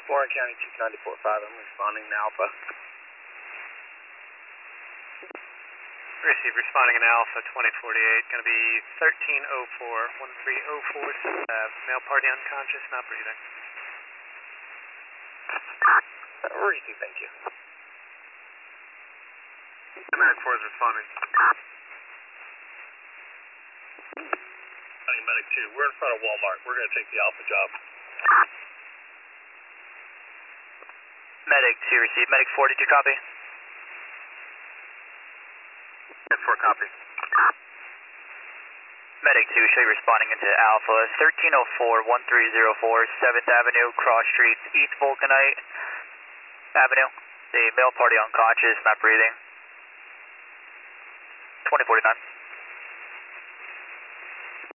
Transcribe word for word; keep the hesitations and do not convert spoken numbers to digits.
Warren County two ninety-four point five, I'm responding to Alpha. Receive, responding in Alpha twenty forty-eight, going to be thirteen oh four, one three oh four, uh, male party unconscious, not breathing. Receive, thank you. Medic four is responding. Medic two, we're in front of Walmart. We're going to take the Alpha job. Medic two, receive. Medic four, did you copy? Medic four, copy. Medic two, show you responding into Alpha. thirteen oh four, one three oh four, seventh Avenue, Cross Street, East Vulcanite Avenue. The male party unconscious, not breathing. twenty forty-nine.